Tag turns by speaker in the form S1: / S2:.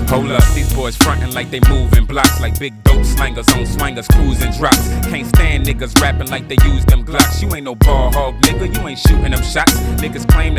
S1: Hold up, these boys frontin' like they moving blocks, like big dope slangers on swangers cruising drops. Can't stand niggas rapping like they use them Glocks. You ain't no ball hog, nigga, you ain't shooting them shots. Niggas claim